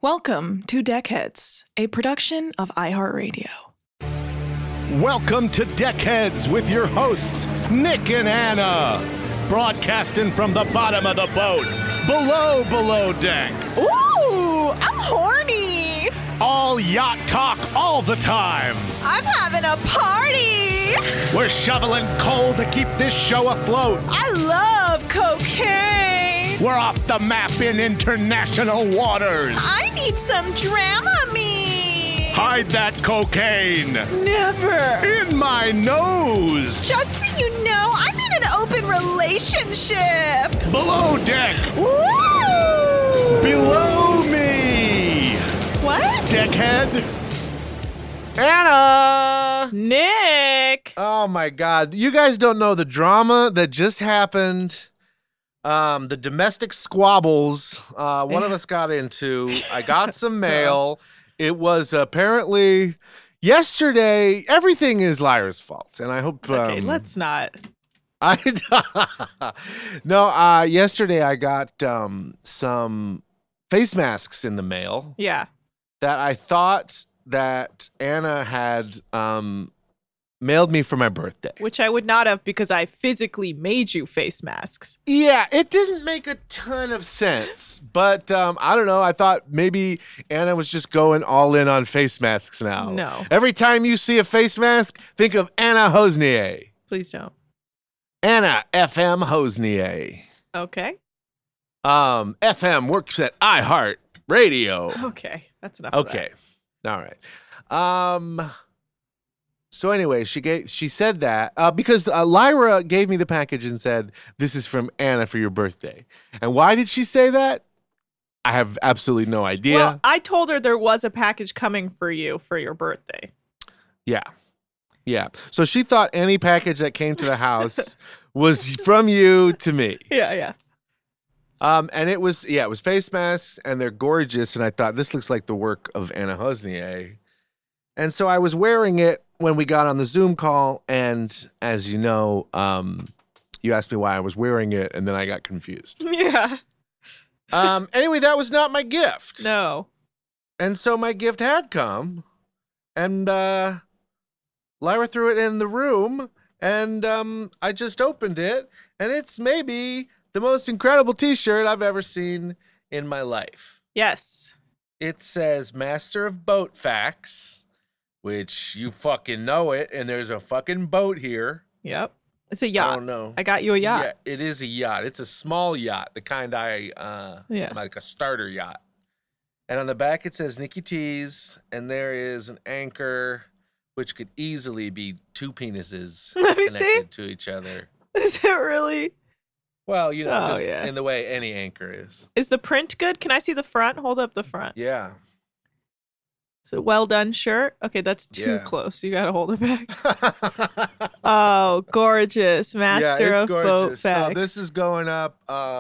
Welcome to Deckheads, a production of iHeartRadio. Welcome to Deckheads with your hosts, Nick and Anna. Broadcasting from the bottom of the boat, below deck. Ooh, I'm horny. All yacht talk all the time. I'm having a party. We're shoveling coal to keep this show afloat. I love cocaine. We're off the map in international waters. I need some Dramamine. Hide that cocaine. Never. In my nose. Just so you know, I'm in an open relationship. Below deck. Woo! Below me. What? Deckhead. Anna. Nick. Oh my God. You guys don't know the drama that just happened. The domestic squabbles one of us got into. I got some mail. It was apparently yesterday. Everything is Lyra's fault. And I hope... Okay, let's not. Yesterday I got some face masks in the mail. Yeah. That I thought that Anna had mailed me for my birthday. Which I would not have because I physically made you face masks. Yeah, it didn't make a ton of sense. But I don't know. I thought maybe Anna was just going all in on face masks now. No. Every time you see a face mask, think of Anna Hosnier. Please don't. Anna FM Hosnier. Okay. FM works at iHeart Radio. Okay. That's enough of Okay. All right. So anyway, she said that because Lyra gave me the package and said, "This is from Anna for your birthday." And why did she say that? I have absolutely no idea. Well, I told her there was a package coming for you for your birthday. Yeah. So she thought any package that came to the house was from you to me. Yeah. And it was face masks, and they're gorgeous. And I thought, this looks like the work of Anna Hosnier. And so I was wearing it when we got on the Zoom call. And as you know, you asked me why I was wearing it, and then I got confused. Yeah. Anyway, that was not my gift. No. And so my gift had come, and Lyra threw it in the room, and I just opened it, and it's maybe the most incredible t-shirt I've ever seen in my life. Yes. It says Master of Boat Facts, which you fucking know it, and there's a fucking boat here. Yep. It's a yacht. I don't know. I got you a yacht. Yeah, it is a yacht. It's a small yacht, the kind like a starter yacht. And on the back it says Nikki T's, and there is an anchor, which could easily be two penises Let me connected to each other. Is it really? Well, you know, just yeah. in the way any anchor is. Is the print good? Can I see the front? Hold up the front. Yeah. Is it well done shirt? Okay, that's too Yeah. close. You got to hold it back. Oh, gorgeous. Master of Boat Facts. So this is going up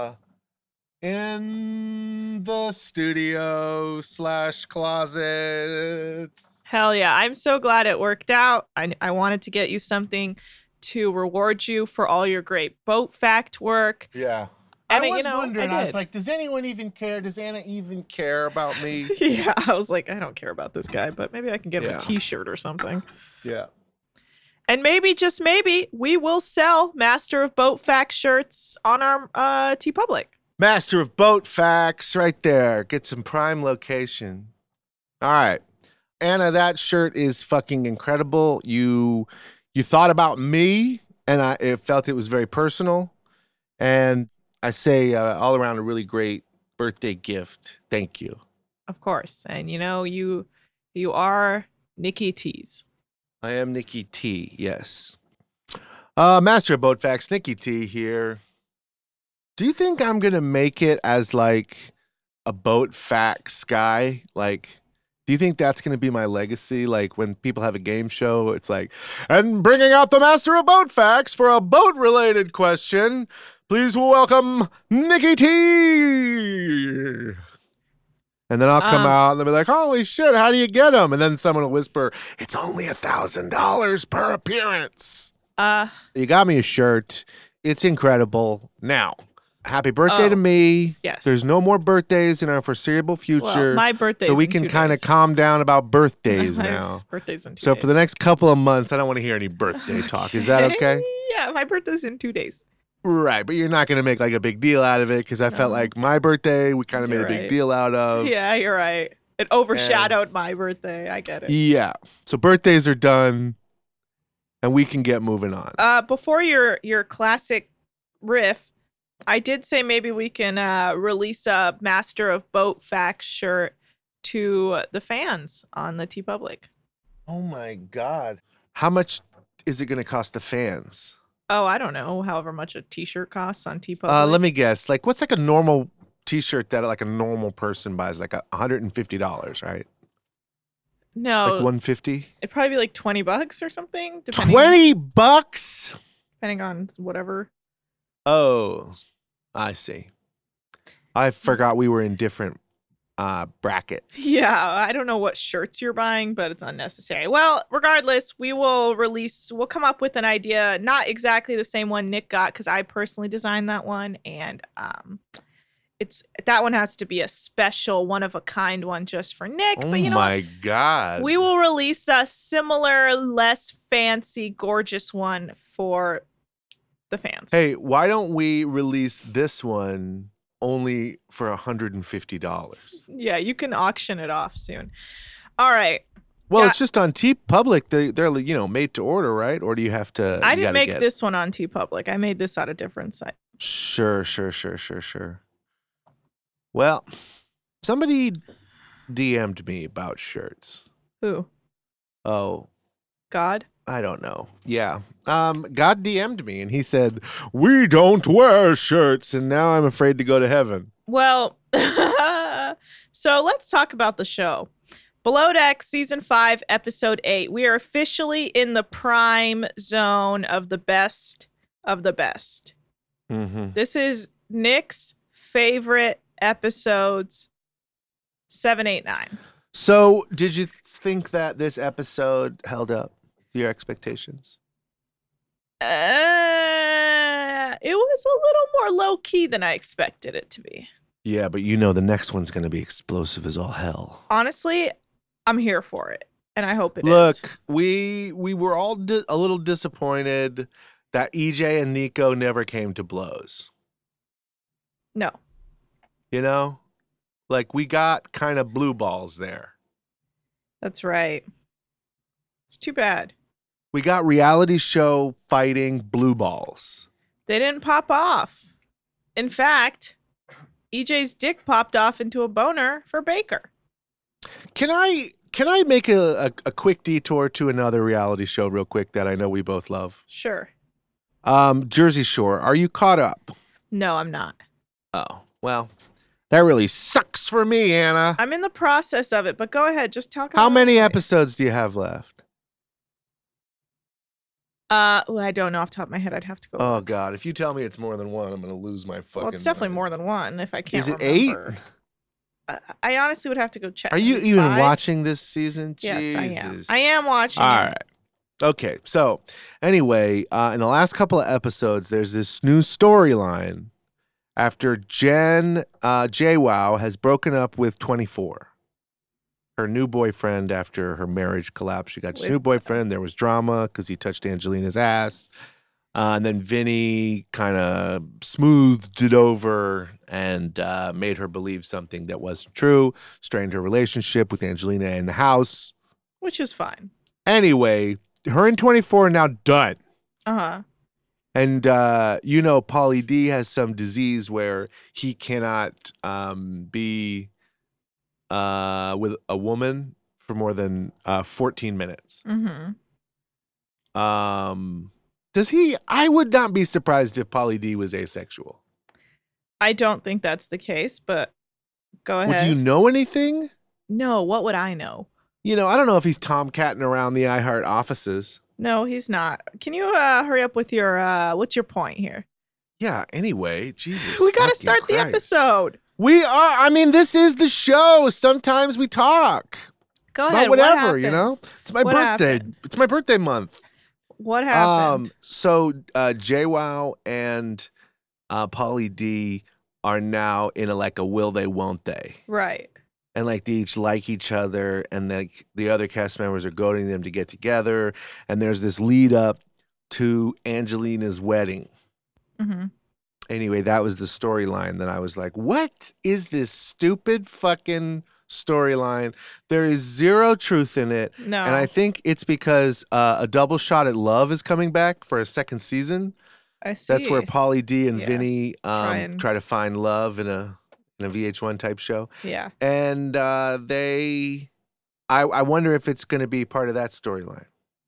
in the studio / closet. Hell yeah. I'm so glad it worked out. I wanted to get you something to reward you for all your great boat fact work. Yeah. And I was I wondering, I was did. like, does anyone even care? Does Anna even care about me? Yeah, I was like, I don't care about this guy, but maybe I can get him Yeah. a t-shirt or something. Yeah. And maybe, just maybe, we will sell Master of Boat Facts shirts on our TeePublic. Master of Boat Facts right there. Get some prime location. All right. Anna, that shirt is fucking incredible. You thought about me, and I felt it was very personal. And I say all around a really great birthday gift. Thank you. Of course. And you know, you are Nikki T's. I am Nikki T, yes. Master of Boat Facts, Nikki T here. Do you think I'm going to make it as like a boat facts guy? Like, do you think that's going to be my legacy? Like when people have a game show, it's like, and bringing out the Master of Boat Facts for a boat-related question, please welcome Nikki T. And then I'll come out and they'll be like, holy shit, how do you get them? And then someone will whisper, it's only $1,000 per appearance. You got me a shirt. It's incredible. Now, happy birthday to me. Yes. There's no more birthdays in our foreseeable future. Well, my birthday. So we can kind of calm down about birthdays now. Birthday's in 2 days. So for the next couple of months, I don't want to hear any birthday talk. Is that okay? Yeah, my birthday's in 2 days. Right, but you're not going to make like a big deal out of it because I felt like my birthday, we kind of made a big deal out of. Yeah, you're right. It overshadowed my birthday. I get it. Yeah. So birthdays are done and we can get moving on. Before your classic riff, I did say maybe we can release a Master of Boat Facts shirt to the fans on the TeePublic. Oh my God. How much is it going to cost the fans? Oh, I don't know. However much a t-shirt costs on TeePublic. Let me guess. Like, what's like a normal t-shirt that like a normal person buys? Like $150, right? No. Like $150? It'd probably be like $20 or something. $20? Depending on whatever. Oh, I see. I forgot we were in different brackets. Yeah, I don't know what shirts you're buying, but it's unnecessary. Well, regardless, we'll come up with an idea, not exactly the same one Nick got, because I personally designed that one, and that one has to be a special, one of a kind one just for Nick. Oh but you know my what? God. We will release a similar, less fancy, gorgeous one for the fans. Hey, why don't we release this one only for $150? Yeah, you can auction it off soon. All right. Well, it's just on TeePublic. They're made to order, right? Or do you have to? I didn't make this one on TeePublic. I made this on a different site. Sure. Well, somebody DM'd me about shirts. Who? Oh, God? I don't know. Yeah. God DM'd me and he said, "We don't wear shirts," and now I'm afraid to go to heaven. Well, so let's talk about the show. Below Deck Season 5, Episode 8. We are officially in the prime zone of the best of the best. Mm-hmm. This is Nick's favorite episodes, 7, 8, 9. So, did you think that this episode held up to your expectations? It was a little more low-key than I expected it to be. Yeah, but the next one's going to be explosive as all hell. Honestly, I'm here for it, and I hope it is. Look, we were all a little disappointed that EJ and Nico never came to blows. No. Like we got kind of blue balls there. That's right. It's too bad. We got reality show fighting blue balls. They didn't pop off. In fact, EJ's dick popped off into a boner for Baker. Can I make a quick detour to another reality show real quick that I know we both love? Sure. Jersey Shore. Are you caught up? No, I'm not. Oh, well, that really sucks for me, Anna. I'm in the process of it, but go ahead. Just talk about How many episodes do you have left? Well, I don't know off the top of my head. I'd have to go. Oh, God. If you tell me it's more than one, I'm going to lose my fucking Well, it's definitely mind. more than one if I can't Is it remember. 8? I honestly would have to go check. Are you Maybe even 5? watching this season? Yes, Jesus. I am watching. All it. right. Okay. So, anyway, in the last couple of episodes, there's this new storyline after Jen JWoww has broken up with 24. Her new boyfriend after her marriage collapsed. She got this new boyfriend. There was drama because he touched Angelina's ass. And then Vinny kind of smoothed it over and made her believe something that wasn't true, strained her relationship with Angelina in the house. Which is fine. Anyway, her and 24 are now done. Uh-huh. And, Pauly D has some disease where he cannot be with a woman for more than 14 minutes. Mm-hmm. Does he? I would not be surprised if Pauly D was asexual. I don't think that's the case, but go ahead. Well, do you know anything? No, what would I know? I don't know if he's tomcatting around the iHeart offices. No, he's not. Can you hurry up with your what's your point here? Yeah, anyway, Jesus. We got to fucking start the Christ. episode. We are. This is the show. Sometimes we talk. Go ahead. About whatever, what happened? It's my What birthday. happened? It's my birthday month. What happened? So JWoww and Pauly D are now in a will they, won't they? Right. And like they each like each other, and like the other cast members are goading them to get together. And there's this lead up to Angelina's wedding. Mm-hmm. Anyway, that was the storyline that I was like, what is this stupid fucking storyline? There is zero truth in it. No. And I think it's because A Double Shot at Love is coming back for a second season. I see. That's where Pauly D and Yeah. Vinny try and- to find love in a VH1 type show. Yeah. And I wonder if it's going to be part of that storyline.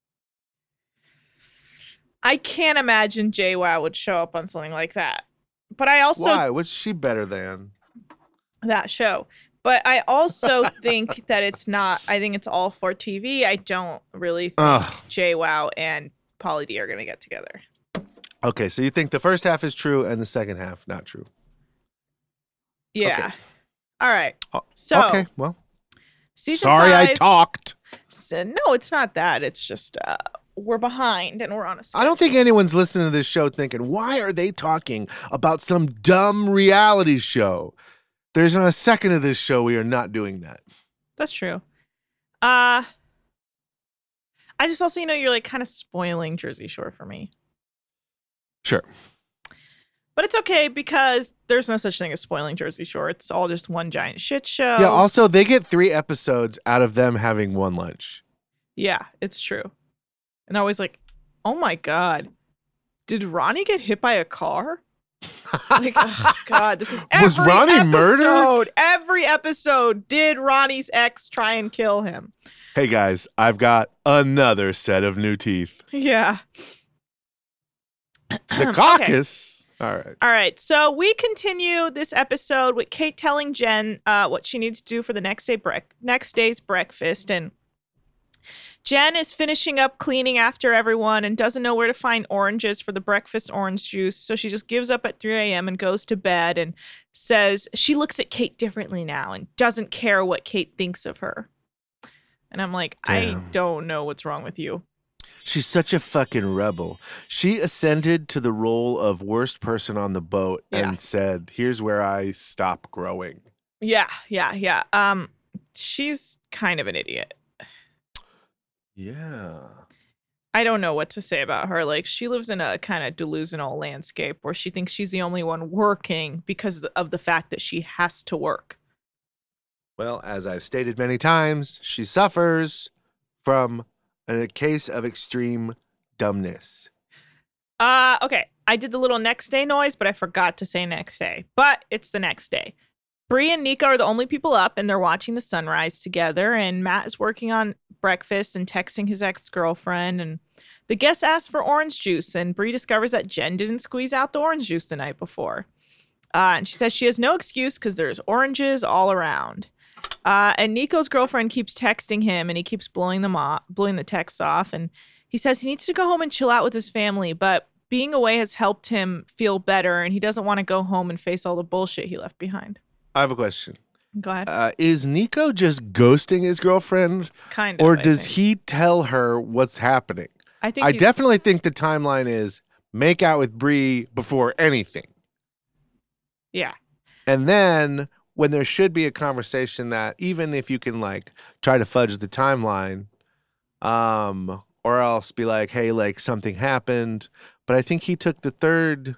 I can't imagine JWoww would show up on something like that. But I also Why? What's she better than? that show. But I also think that it's not. I think it's all for TV. I don't really think Ugh. JWoww and Pauly D are going to get together. Okay, so you think the first half is true and the second half not true? Yeah. Okay. All right. Oh, So okay, well, season sorry 5, I talked. No, it's not that. It's just we're behind and we're on a schedule. I don't think anyone's listening to this show thinking, why are they talking about some dumb reality show? There's not a second of this show we are not doing that. That's true. I just also, you're like kind of spoiling Jersey Shore for me. Sure. But it's okay because there's no such thing as spoiling Jersey Shore. It's all just one giant shit show. Yeah, also, they get 3 episodes out of them having one lunch. Yeah, it's true. And they're always like, oh my God, did Ronnie get hit by a car? Like, oh God, this is every Was Ronnie murdered? episode. Every episode, did Ronnie's ex try and kill him? Hey, guys, I've got another set of new teeth. Yeah. Secaucus. All right. All right, so we continue this episode with Kate telling Jen what she needs to do for the next day's breakfast, and Jen is finishing up cleaning after everyone and doesn't know where to find oranges for the breakfast orange juice, so she just gives up at 3 a.m. and goes to bed and says she looks at Kate differently now and doesn't care what Kate thinks of her. And I'm like, I Damn. don't know what's wrong with you. She's such a fucking rebel. She ascended to the role of worst person on the boat Yeah. and said, here's where I stop growing. Yeah. She's kind of an idiot. Yeah. I don't know what to say about her. Like, she lives in a kind of delusional landscape where she thinks she's the only one working because of the fact that she has to work. Well, as I've stated many times, she suffers from a case of extreme dumbness. Okay. I did the little next day noise, but I forgot to say next day. But it's the next day. Bree and Nico are the only people up, and they're watching the sunrise together. And Matt is working on breakfast and texting his ex-girlfriend. And the guest asks for orange juice, and Bree discovers that Jen didn't squeeze out the orange juice the night before. And she says she has no excuse because there's oranges all around. And Nico's girlfriend keeps texting him, and he keeps blowing the texts off. And he says he needs to go home and chill out with his family, but being away has helped him feel better, and he doesn't want to go home and face all the bullshit he left behind. I have a question. Go ahead. Is Nico just ghosting his girlfriend? Kind of. Or I does think. he tell her what's happening? I think I he's- definitely think the timeline is make out with Bree before anything. Yeah. And then when there should be a conversation that even if you can like try to fudge the timeline, or else be like, hey, like something happened. But I think he took the third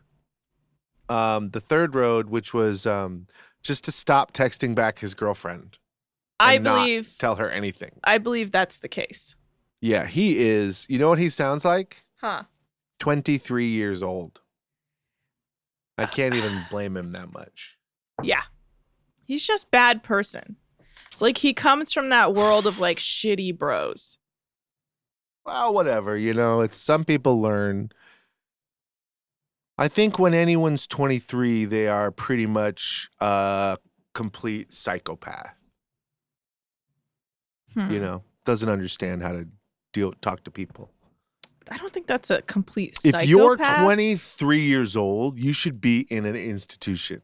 road, which was just to stop texting back his girlfriend. I and not believe tell her anything. I believe that's the case. Yeah, he is. You know what he sounds like? Huh. 23 years old. I can't even blame him that much. Yeah. He's just bad person. Like, he comes from that world of like shitty bros. Well, whatever, you know, it's some people learn. I think when anyone's 23, they are pretty much a complete psychopath. You know, doesn't understand how to talk to people. I don't think that's a complete psychopath. If you're 23 years old, you should be in an institution.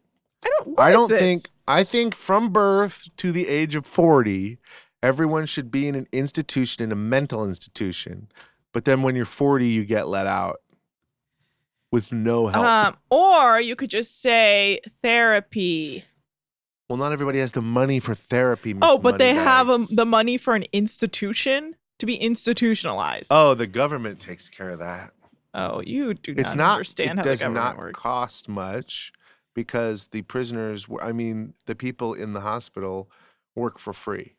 I think from birth to the age of 40, everyone should be in an institution, in a mental institution. But then when you're 40, you get let out. with no help. Or you could just say therapy. Well, not everybody has the money for therapy. Oh, but they have Moneybags. the money for an institution to be institutionalized. Oh, the government takes care of that. Oh, you do It's not not. understand It how the does government not works. cost much because the prisoners. I mean, the people in the hospital work for free.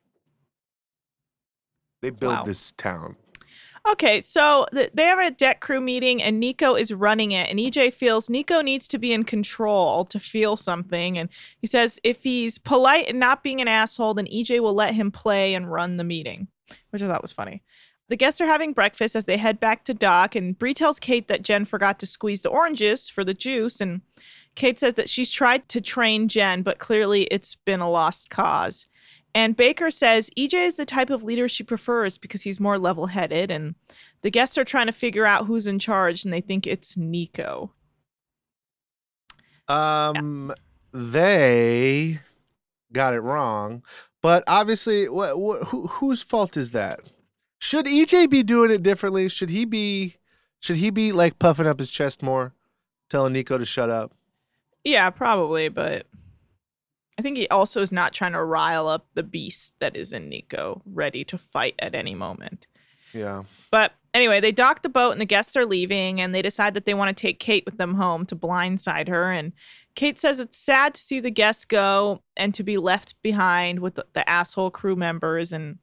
They build Wow. this town. Okay, so they have a deck crew meeting and Nico is running it. And EJ feels Nico needs to be in control to feel something. And he says if he's polite and not being an asshole, then EJ will let him play and run the meeting, which I thought was funny. The guests are having breakfast as they head back to dock. And Bree tells Kate that Jen forgot to squeeze the oranges for the juice. And Kate says that she's tried to train Jen, but clearly it's been a lost cause. And Baker says EJ is the type of leader she prefers because he's more level-headed. And the guests are trying to figure out who's in charge, and they think it's Nico. They got it wrong, but obviously, whose fault is that? Should EJ be doing it differently? Should he be like puffing up his chest more, telling Nico to shut up? Yeah, probably, but I think he also is not trying to rile up the beast that is in Nico, ready to fight at any moment. Yeah. But anyway, they dock the boat and the guests are leaving and they decide that they want to take Kate with them home to blindside her. And Kate says it's sad to see the guests go and to be left behind with the asshole crew members. And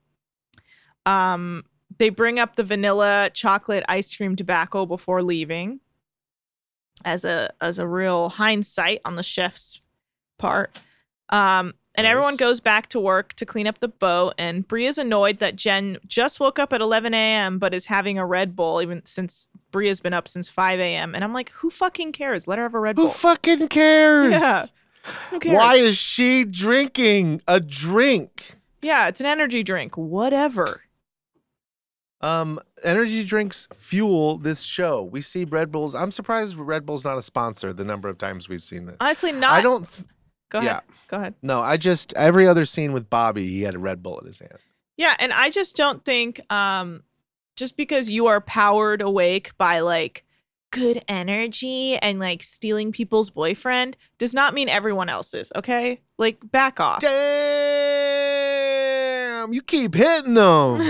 they bring up the vanilla chocolate ice cream tobacco before leaving as a real hindsight on the chef's part. And everyone goes back to work to clean up the boat. And Bree is annoyed that Jen just woke up at 11 a.m. but is having a Red Bull even since Bree has been up since 5 a.m. And I'm like, who fucking cares? Let her have a Red Bull. Who fucking cares? Yeah. Who cares? Why is she drinking a drink? Yeah, it's an energy drink. Whatever. Energy drinks fuel this show. We see Red Bulls. I'm surprised Red Bull's not a sponsor the number of times we've seen this. Honestly, not. I don't. Go ahead. Yeah. Go ahead. No, every other scene with Bobby, he had a Red Bull in his hand. Yeah, and I just don't think just because you are powered awake by like good energy and like stealing people's boyfriend does not mean everyone else is, okay? Like back off. Damn, you keep hitting them.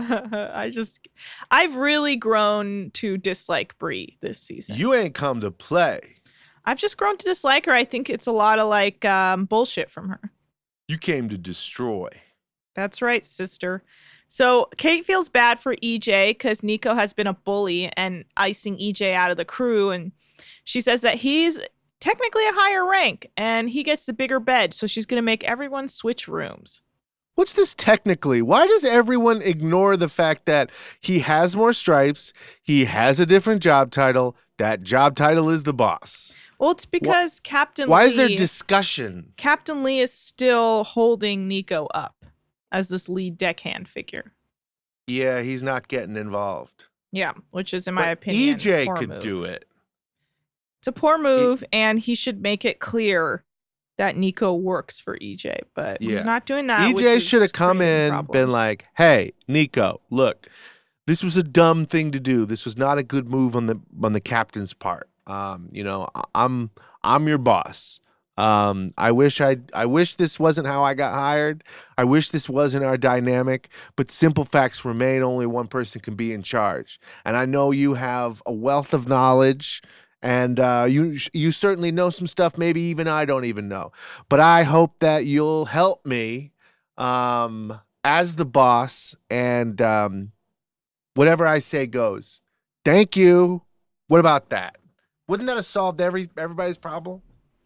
I've really grown to dislike Bree this season. You ain't come to play. I've just grown to dislike her. I think it's a lot of like bullshit from her. You came to destroy. That's right, sister. So Kate feels bad for EJ because Nico has been a bully and icing EJ out of the crew. And she says that he's technically a higher rank and he gets the bigger bed. So she's going to make everyone switch rooms. What's this technically? Why does everyone ignore the fact that he has more stripes, he has a different job title, that job title is the boss? Well, it's because Captain Why Lee... is there discussion? Captain Lee is still holding Nico up as this lead deckhand figure. Yeah, he's not getting involved. Yeah, which is, in my But opinion, EJ poor could move. do it. It's a poor move, and he should make it clear that Nico works for EJ, but Yeah. he's not doing that. which EJ is should have come creating in, problems. been like, "Hey, Nico, look, this was a dumb thing to do. This was not a good move on the captain's part. I'm your boss. I wish this wasn't how I got hired. I wish this wasn't our dynamic, but simple facts remain. Only one person can be in charge. And I know you have a wealth of knowledge, and you certainly know some stuff maybe even I don't even know. But I hope that you'll help me as the boss, and whatever I say goes. Thank you. What about that? Wouldn't that have solved everybody's problem?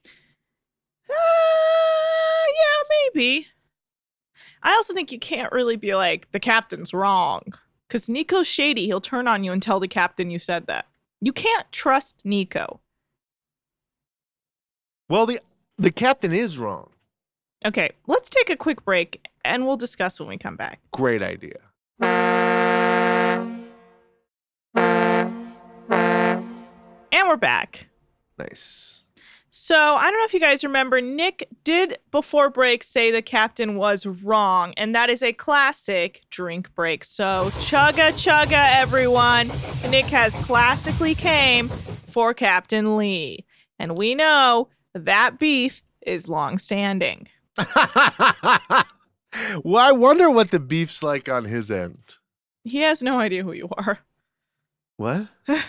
Yeah, maybe. I also think you can't really be like, the captain's wrong. Because Nico's shady. He'll turn on you and tell the captain you said that. You can't trust Nico. Well, the captain is wrong. Okay, let's take a quick break and we'll discuss when we come back. Great idea. And we're back. Nice. So, I don't know if you guys remember, Nick did before break say the captain was wrong, and that is a classic drink break. So, chugga chugga, everyone. Nick has classically came for Captain Lee. And we know that beef is long-standing. Well, I wonder what the beef's like on his end. He has no idea who you are. What?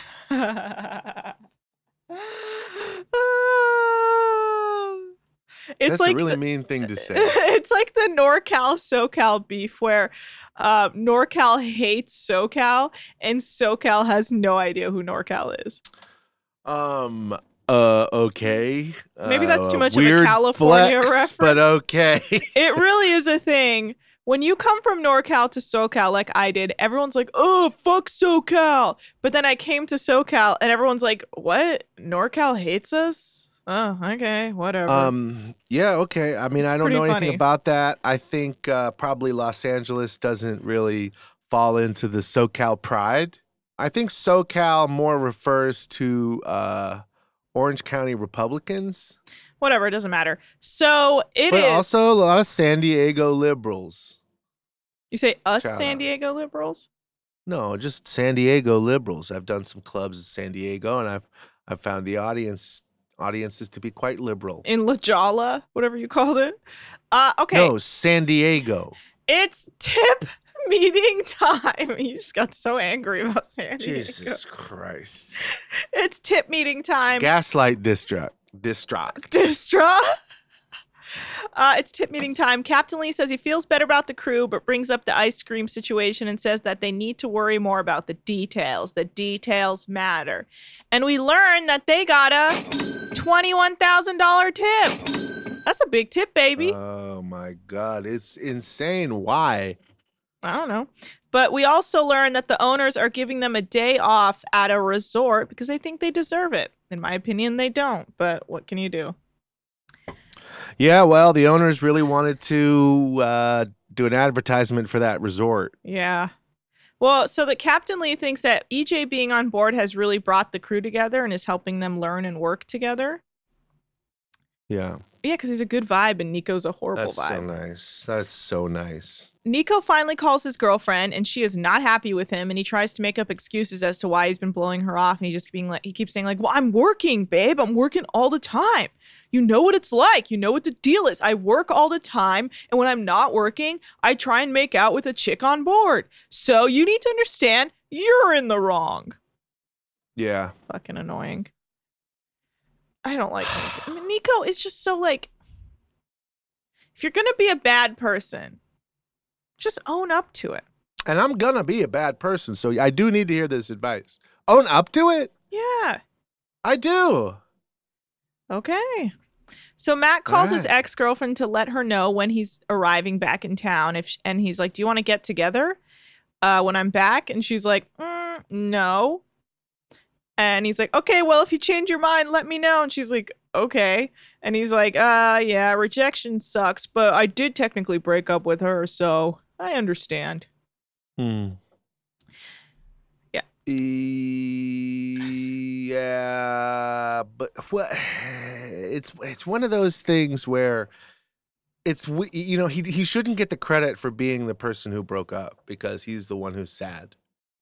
It's That's like a really mean thing to say. It's like the NorCal SoCal beef where NorCal hates SoCal and SoCal has no idea who NorCal is. Okay. Maybe that's too much of Weird a California flex, reference. but okay. It really is a thing. When you come from NorCal to SoCal like I did, everyone's like, oh, fuck SoCal. But then I came to SoCal and everyone's like, what? NorCal hates us? Oh, okay, whatever. Yeah, okay. I mean, It's I don't know pretty anything funny. about that. I think probably Los Angeles doesn't really fall into the SoCal pride. I think SoCal more refers to Orange County Republicans, Whatever, it doesn't matter. So it but is. also a lot of San Diego liberals. You say us Shout San out. Diego liberals? No, just San Diego liberals. I've done some clubs in San Diego, and I've found the audiences to be quite liberal. In La Jolla, whatever you called it. Okay. No, San Diego. It's tip meeting time. You just got so angry about San Diego. Jesus Christ. It's tip meeting time. Gaslight distract. Distra. It's tip meeting time. Captain Lee says he feels better about the crew, but brings up the ice cream situation and says that they need to worry more about the details. The details matter. And we learn that they got a $21,000 tip. That's a big tip, baby. Oh my God. It's insane. Why? I don't know. But we also learn that the owners are giving them a day off at a resort because they think they deserve it. In my opinion, they don't. But what can you do? Yeah, well, the owners really wanted to do an advertisement for that resort. Yeah. Well, so that Captain Lee thinks that EJ being on board has really brought the crew together and is helping them learn and work together. Yeah. Yeah, because he's a good vibe and Nico's a horrible That's vibe. so nice. That's so nice. Nico finally calls his girlfriend and she is not happy with him and he tries to make up excuses as to why he's been blowing her off and he keeps saying like, well, I'm working, babe. I'm working all the time. You know what it's like. You know what the deal is. I work all the time and when I'm not working, I try and make out with a chick on board. So you need to understand you're in the wrong. Yeah. Fucking annoying. I don't like Nico. I mean, Nico is just so like, if you're going to be a bad person, just own up to it. And I'm going to be a bad person, so I do need to hear this advice. Own up to it? Yeah. I do. Okay. So Matt calls his Alright. ex-girlfriend to let her know when he's arriving back in town. And he's like, do you want to get together when I'm back? And she's like, no. And he's like, okay, well, if you change your mind, let me know. And she's like, okay. And he's like, yeah, rejection sucks, but I did technically break up with her, so I understand. Yeah. Yeah, but what? It's one of those things where he shouldn't get the credit for being the person who broke up because he's the one who's sad.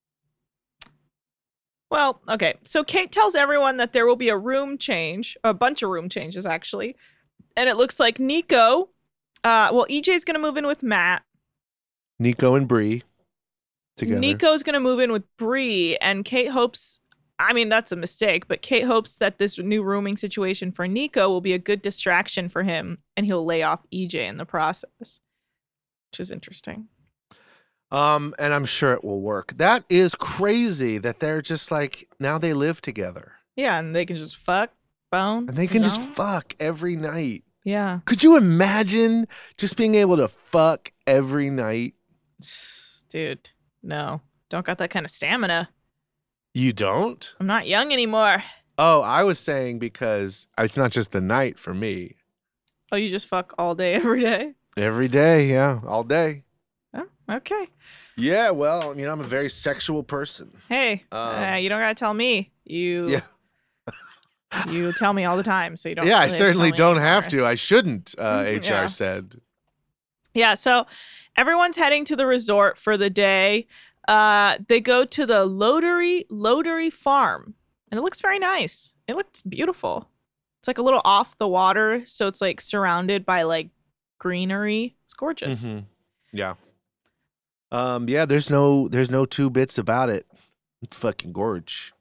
Well, okay. So Kate tells everyone that there will be a room change, a bunch of room changes actually. And it looks like Nico, EJ's going to move in with Matt. Nico and Bree together. Nico's going to move in with Bree and Kate hopes, I mean, that's a mistake, but Kate hopes that this new rooming situation for Nico will be a good distraction for him and he'll lay off EJ in the process, which is interesting. And I'm sure it will work. That is crazy that they're just like, now they live together. Yeah, and they can just fuck, bone. And they can just zone. fuck every night. Yeah. Could you imagine just being able to fuck every night? Dude, no. Don't got that kind of stamina. You don't? I'm not young anymore. Oh, I was saying because it's not just the night for me. Oh, you just fuck all day, every day? Every day, yeah, all day. Oh, okay. Yeah, well, I'm a very sexual person. Hey, you don't gotta tell me. You tell me all the time, so you don't. Yeah, I really have to certainly tell me don't have anymore. to. I shouldn't, HR Yeah. said. Yeah, so everyone's heading to the resort for the day. They go to the Lotery Farm, And it looks very nice. It looks beautiful. It's like a little off the water, so it's like surrounded by like greenery. It's gorgeous. Mhm. Yeah. Yeah, there's no two bits about it. It's fucking gorge.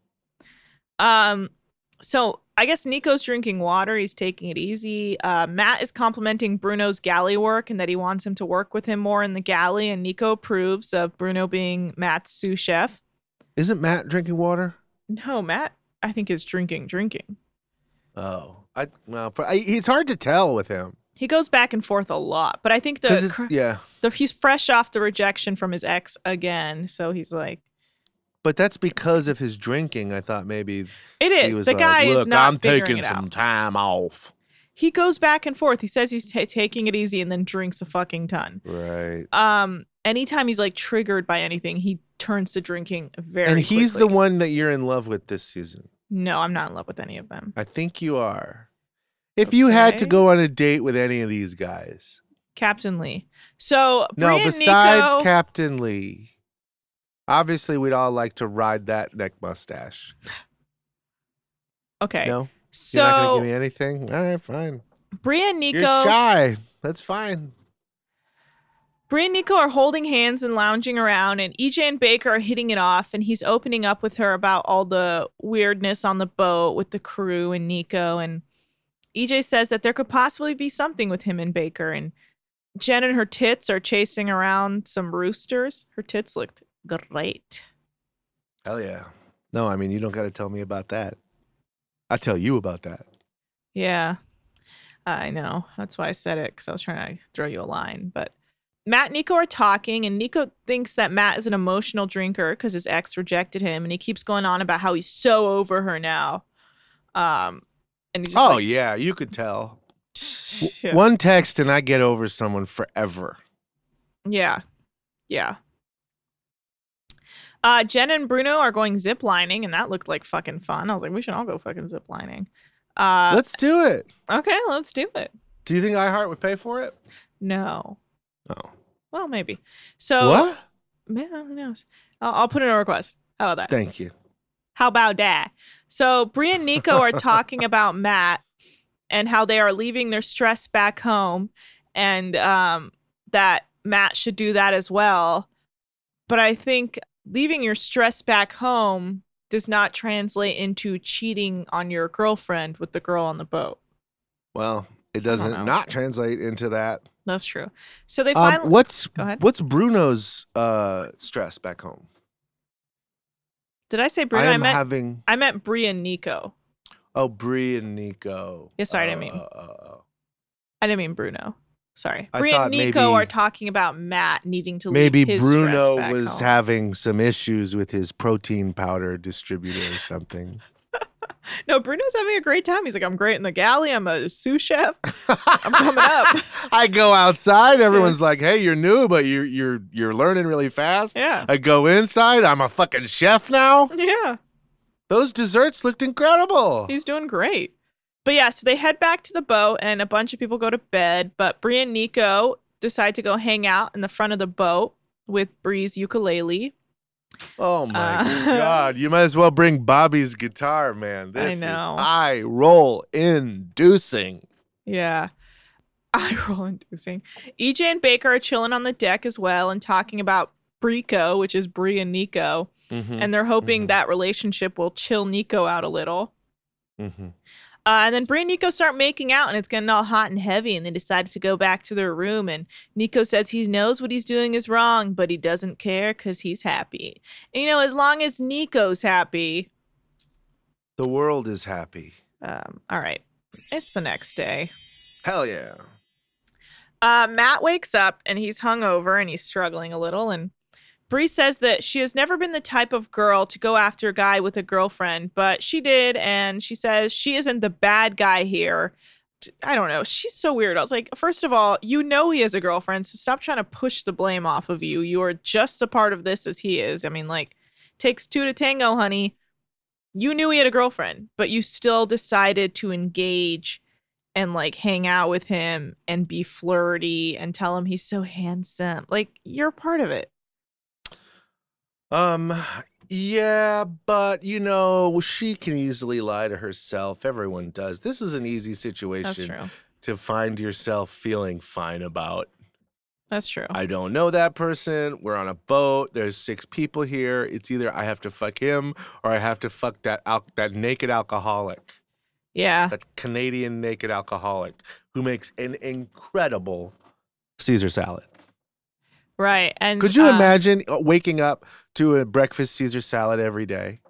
So I guess Nico's drinking water. He's taking it easy. Matt is complimenting Bruno's galley work and that he wants him to work with him more in the galley. And Nico approves of Bruno being Matt's sous chef. Isn't Matt drinking water? No, Matt, I think is drinking. Oh, it's hard to tell with him. He goes back and forth a lot, but I think he's fresh off the rejection from his ex again. So he's like, but that's because of his drinking. I thought maybe it is. he was the like, guy look, is not I'm figuring taking it some out. time off. He goes back and forth. He says he's taking it easy and then drinks a fucking ton. Right. Anytime he's like triggered by anything, he turns to drinking very And he's quickly. the one that you're in love with this season. No, I'm not in love with any of them. I think you are. If you had to Okay. go on a date with any of these guys. Captain Lee. So No, Bree and besides Nico, Captain Lee. Obviously, we'd all like to ride that neck mustache. okay. No? You're not going to So give me anything? All right, fine. Bree and Nico, You're shy. That's fine. Bree and Nico are holding hands and lounging around, and EJ and Baker are hitting it off, and he's opening up with her about all the weirdness on the boat with the crew and Nico, and EJ says that there could possibly be something with him and Baker, and Jen and her tits are chasing around some roosters. Her tits looked great. Hell yeah. No, I mean, you don't got to tell me about that. I tell you about that. Yeah, I know. That's why I said it, because I was trying to throw you a line. But Matt and Nico are talking, and Nico thinks that Matt is an emotional drinker because his ex rejected him, and he keeps going on about how he's so over her now. And he's just Yeah, you could tell. yeah. One text and I get over someone forever. Yeah. Jen and Bruno are going zip lining, and that looked like fucking fun. I was like, we should all go fucking zip lining. Let's do it. Okay, let's do it. Do you think iHeart would pay for it? No. Oh. Well, maybe. So What? Man, who knows? I'll put in a request. How about that? Thank you. How about that? So Bree and Nico are talking about Matt and how they are leaving their stress back home, and that Matt should do that as well. But I think leaving your stress back home does not translate into cheating on your girlfriend with the girl on the boat. Well, it know. doesn't not translate into that. That's true. So they finally. Go ahead. What's Bruno's stress back home? Did I say Bruno? I am having. I meant Bree and Nico. Oh, Bree and Nico. Yeah, sorry, I didn't mean. I didn't mean Bruno. Sorry. I Bree and thought Nico maybe- are talking about Matt needing to Maybe leave his Bruno stress back was home. having some issues with his protein powder distributor or something. No, Bruno's having a great time. He's like, I'm great in the galley. I'm a sous chef. I'm coming up. I go outside. Everyone's like, "Hey, you're new, but you're learning really fast." Yeah. I go inside. I'm a fucking chef now. Yeah. Those desserts looked incredible. He's doing great. But yeah, so they head back to the boat and a bunch of people go to bed. But Bree and Nico decide to go hang out in the front of the boat with Bree's ukulele. Oh my God. You might as well bring Bobby's guitar, man. This is know. eye roll inducing. Yeah. Eye roll inducing. EJ and Baker are chilling on the deck as well and talking about Breeko, which is Bree and Nico. And they're hoping that relationship will chill Nico out a little. And then Bree and Nico start making out, and it's getting all hot and heavy, and they decided to go back to their room. And Nico says he knows what he's doing is wrong, but he doesn't care because he's happy. And, you know, as long as Nico's happy. The world is happy. All right. It's the next day. Hell yeah. Matt wakes up, and he's hungover, and he's struggling a little, and Bree says that she has never been the type of girl to go after a guy with a girlfriend, but she did, and she says she isn't the bad guy here. I don't know. She's so weird. I was like, first of all, you know he has a girlfriend, so stop trying to push the blame off of you. You are just a part of this as he is. I mean, like, takes two to tango, honey. You knew he had a girlfriend, but you still decided to engage and, like, hang out with him and be flirty and tell him he's so handsome. Like, you're part of it. Yeah, but she can easily lie to herself. Everyone does. This is an easy That's situation true. to find yourself feeling fine about. That's true. I don't know that person. We're on a boat. There's 6 people here. It's either I have to fuck him or I have to fuck that naked alcoholic, Yeah. that Canadian naked alcoholic who makes an incredible Caesar salad. Right. And Could you imagine waking up to a breakfast Caesar salad every day?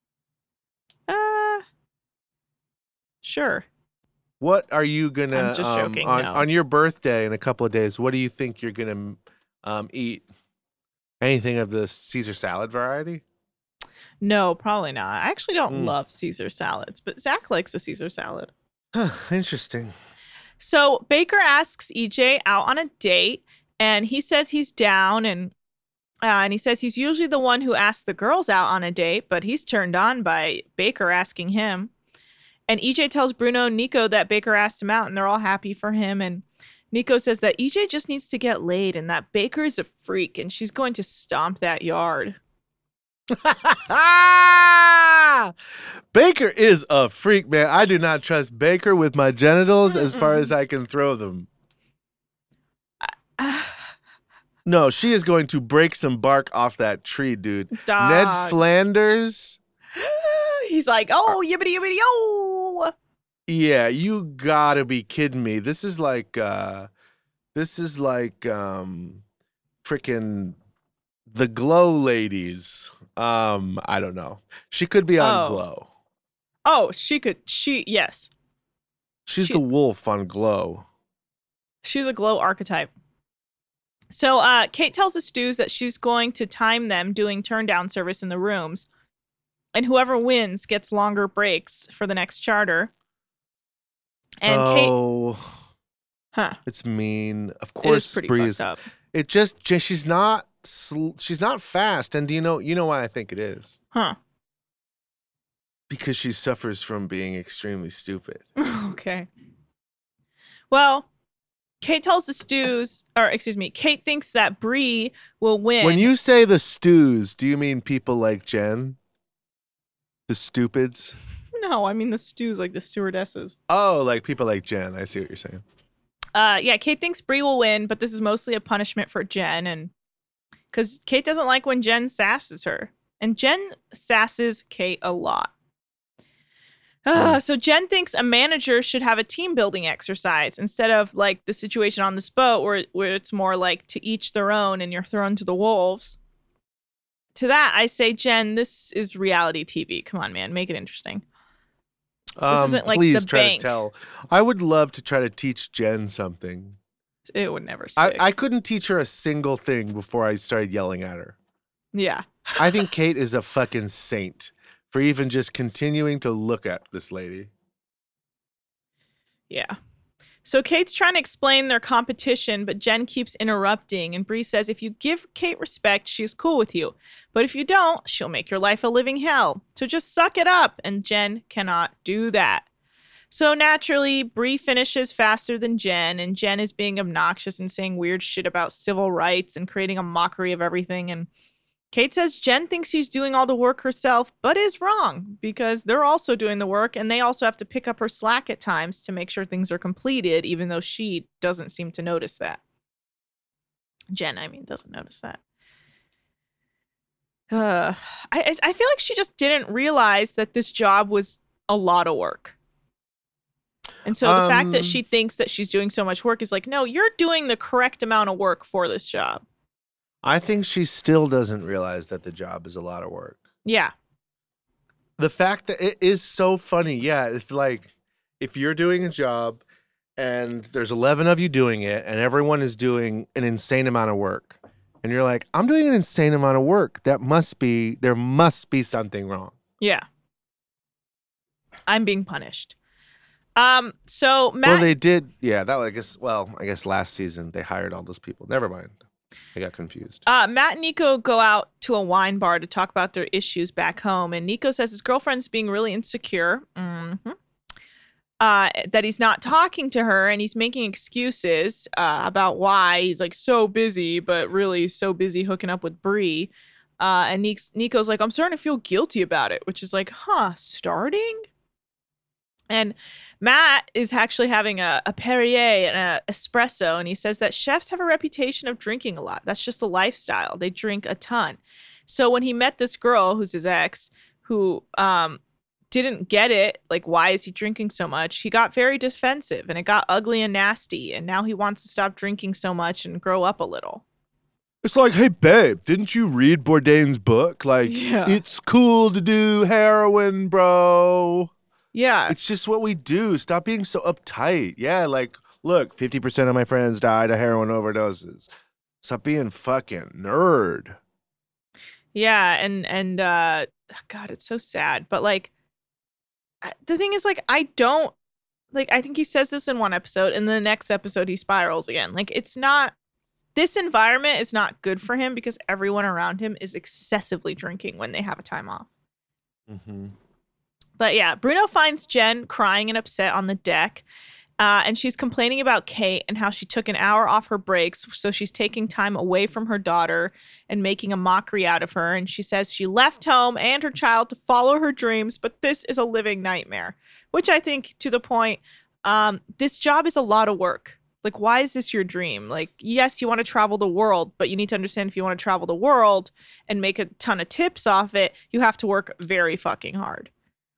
Sure. What are you gonna I'm just joking, no. on your birthday in a couple of days? What do you think you're gonna eat? Anything of the Caesar salad variety? No, probably not. I actually don't Mm. love Caesar salads, but Zach likes a Caesar salad. Interesting. So Baker asks EJ out on a date, and he says he's down, and he says he's usually the one who asks the girls out on a date, but he's turned on by Baker asking him. And EJ tells Bruno and Nico that Baker asked him out, and they're all happy for him. And Nico says that EJ just needs to get laid, and that Baker is a freak, and she's going to stomp that yard. Baker is a freak, man. I do not trust Baker with my genitals as far as I can throw them. No, she is going to break some bark off that tree, dude. Dog. Ned Flanders. He's like, oh, yibbity yibbity yo. Yeah, you gotta be kidding me. This is like freaking the Glow ladies. I don't know. She could be on Glow. Oh, yes. She's the wolf on Glow. She's a Glow archetype. So Kate tells the Stews that she's going to time them doing turn down service in the rooms. And whoever wins gets longer breaks for the next charter. And Kate, it's mean. Of course, Bree is. Up. It just she's not fast, and do you know why I think it is? Because she suffers from being extremely stupid. Okay. Well, Kate tells the Stews, Kate thinks that Bree will win. When you say the Stews, do you mean people like Jen? The stupids? No, I mean the Stews, like the stewardesses. Oh, like people like Jen. I see what you're saying. Yeah, Kate thinks Bree will win, but this is mostly a punishment for Jen, and because Kate doesn't like when Jen sasses her. And Jen sasses Kate a lot. So Jen thinks a manager should have a team building exercise instead of like the situation on this boat where it's more like to each their own and you're thrown to the wolves. To that, I say, Jen, this is reality TV. Come on, man. Make it interesting. This isn't like please the try bank. to tell. I would love to try to teach Jen something. It would never stick. I couldn't teach her a single thing before I started yelling at her. Yeah. I think Kate is a fucking saint for even just continuing to look at this lady. Yeah. So Kate's trying to explain their competition, but Jen keeps interrupting. And Bree says, if you give Kate respect, she's cool with you. But if you don't, she'll make your life a living hell. So just suck it up. And Jen cannot do that. So naturally, Bree finishes faster than Jen. And Jen is being obnoxious and saying weird shit about civil rights and creating a mockery of everything. And Kate says Jen thinks she's doing all the work herself, but is wrong because they're also doing the work and they also have to pick up her slack at times to make sure things are completed, even though she doesn't seem to notice that. Jen, doesn't notice that. I feel like she just didn't realize that this job was a lot of work. And so the fact that she thinks that she's doing so much work is like, no, you're doing the correct amount of work for this job. I think she still doesn't realize that the job is a lot of work. Yeah. The fact that it is so funny. Yeah. It's like if you're doing a job and there's 11 of you doing it and everyone is doing an insane amount of work and you're like, I'm doing an insane amount of work. There must be something wrong. Yeah. I'm being punished. So Matt. Well, they did. Yeah. I guess last season they hired all those people. Never mind. I got confused. Matt and Nico go out to a wine bar to talk about their issues back home. And Nico says his girlfriend's being really insecure. That he's not talking to her and he's making excuses about why he's like so busy, but really so busy hooking up with Bree. And Nico's like, I'm starting to feel guilty about it, which is like, starting? And Matt is actually having a Perrier and a espresso, and he says that chefs have a reputation of drinking a lot. That's just the lifestyle. They drink a ton. So when he met this girl, who's his ex, who didn't get it, like, why is he drinking so much? He got very defensive, and it got ugly and nasty, and now he wants to stop drinking so much and grow up a little. It's like, hey, babe, didn't you read Bourdain's book? Like, It's cool to do heroin, bro. Yeah. It's just what we do. Stop being so uptight. Yeah, like, look, 50% of my friends died of heroin overdoses. Stop being fucking nerd. Yeah, and God, it's so sad. But, like, the thing is, like, I think he says this in one episode, and the next episode he spirals again. Like, this environment is not good for him because everyone around him is excessively drinking when they have a time off. Mm-hmm. But yeah, Bruno finds Jen crying and upset on the deck. And she's complaining about Kate and how she took an hour off her breaks. So she's taking time away from her daughter and making a mockery out of her. And she says she left home and her child to follow her dreams, but this is a living nightmare, which I think, to the point, this job is a lot of work. Like, why is this your dream? Like, yes, you want to travel the world, but you need to understand if you want to travel the world and make a ton of tips off it, you have to work very fucking hard.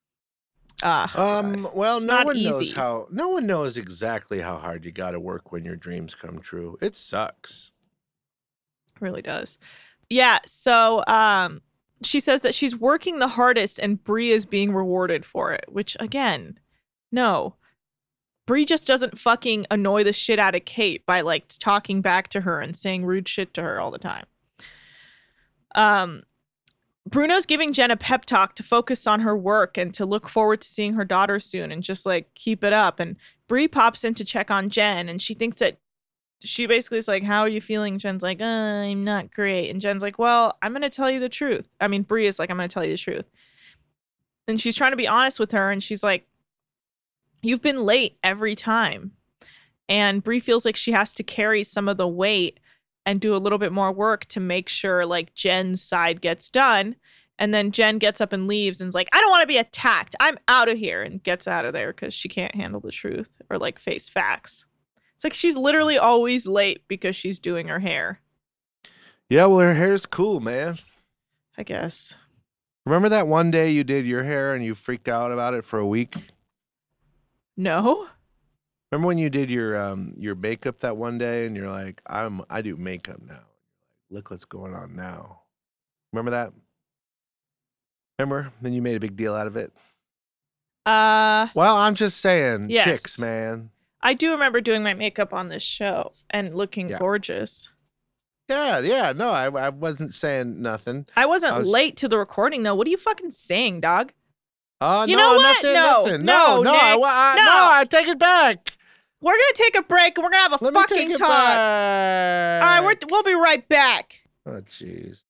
Well, it's no one knows exactly how hard you got to work when your dreams come true. It sucks. It really does. Yeah. So, she says that she's working the hardest and Bree is being rewarded for it, which, again, no. Bree just doesn't fucking annoy the shit out of Kate by, like, talking back to her and saying rude shit to her all the time. Bruno's giving Jen a pep talk to focus on her work and to look forward to seeing her daughter soon and just, like, keep it up. And Bree pops in to check on Jen, and she thinks that she basically is like, how are you feeling? Jen's like, I'm not great. And Jen's like, well, I'm going to tell you the truth. I mean, Bree is like, I'm going to tell you the truth. And she's trying to be honest with her, and she's like, you've been late every time. And Bree feels like she has to carry some of the weight and do a little bit more work to make sure, like, Jen's side gets done. And then Jen gets up and leaves and is like, I don't want to be attacked. I'm out of here, and gets out of there because she can't handle the truth or, like, face facts. It's like she's literally always late because she's doing her hair. Yeah, well, her hair's cool, man. I guess. Remember that one day you did your hair and you freaked out about it for a week? No. Remember when you did your makeup that one day and you're like, I do makeup now. Look what's going on now. Remember that? Remember? Then you made a big deal out of it. Well, I'm just saying, yes. Chicks, man. I do remember doing my makeup on this show and looking gorgeous. Yeah. No, I wasn't saying nothing. I wasn't late to the recording though. What are you fucking saying, dog? You know what? I'm not saying nothing. No, Nick, I take it back. We're going to take a break and we're going to have a fucking talk. Back. All right, we'll be right back. Oh, jeez.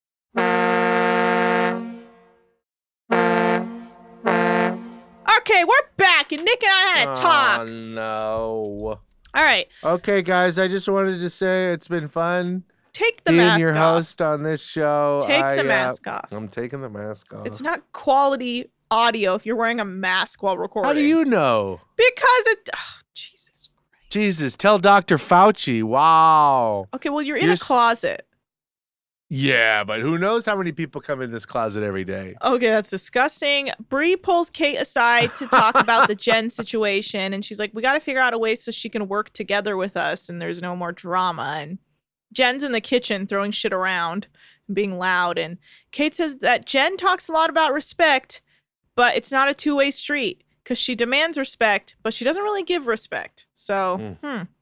Okay, we're back and Nick and I had a talk. Oh, no. All right. Okay, guys, I just wanted to say it's been fun. Take the mask off. Being your host on this show. Take the mask off. I'm taking the mask off. It's not quality audio if you're wearing a mask while recording. How do you know? Because Jesus Christ. Jesus, tell Dr. Fauci. Wow. Okay, well, you're in a closet. Yeah, but who knows how many people come in this closet every day. Okay, that's disgusting. Bree pulls Kate aside to talk about the Jen situation, and she's like, we got to figure out a way so she can work together with us and there's no more drama. And Jen's in the kitchen throwing shit around and being loud, and Kate says that Jen talks a lot about respect, but it's not a two-way street because she demands respect, but she doesn't really give respect. So,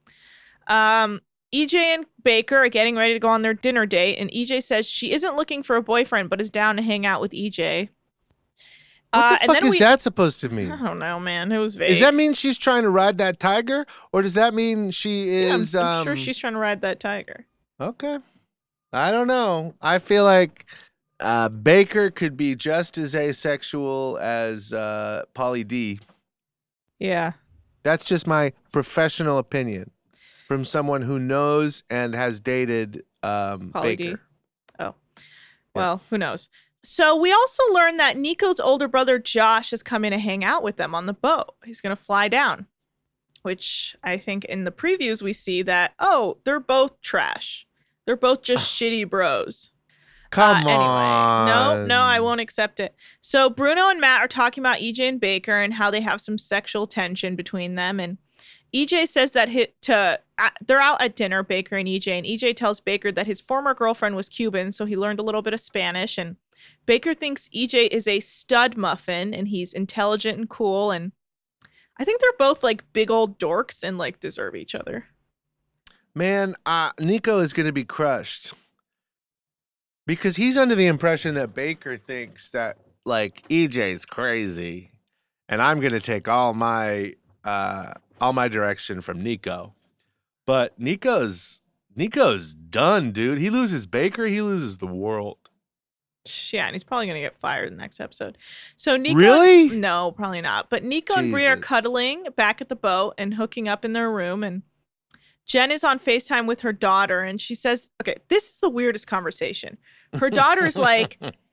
EJ and Baker are getting ready to go on their dinner date, and EJ says she isn't looking for a boyfriend, but is down to hang out with EJ. What the fuck is that supposed to mean? I don't know, man. It was vague. Does that mean she's trying to ride that tiger, or does that mean she is? Yeah, I'm sure she's trying to ride that tiger. Okay. I don't know. I feel like Baker could be just as asexual as Pauly D. Yeah. That's just my professional opinion from someone who knows and has dated Pauly Baker. D. Oh. Well, who knows? So we also learned that Nico's older brother Josh is coming to hang out with them on the boat. He's going to fly down, which I think in the previews we see that, oh, they're both trash. They're both just shitty bros. Come Anyway, on. no, I won't accept it. So Bruno and Matt are talking about EJ and Baker and how they have some sexual tension between them. And EJ says that they're out at dinner, Baker and EJ tells Baker that his former girlfriend was Cuban, so he learned a little bit of Spanish. And Baker thinks EJ is a stud muffin and he's intelligent and cool. And I think they're both like big old dorks and like deserve each other. Man, Nico is going to be crushed because he's under the impression that Baker thinks that like EJ's crazy and I'm going to take all my direction from Nico. But Nico's done, dude. He loses Baker, he loses the world. Yeah, and he's probably going to get fired in the next episode. So Nico... Really? No, probably not. But Nico and Bree are cuddling back at the boat and hooking up in their room. And Jen is on FaceTime with her daughter. And she says, okay, this is the weirdest conversation. Her daughter's like,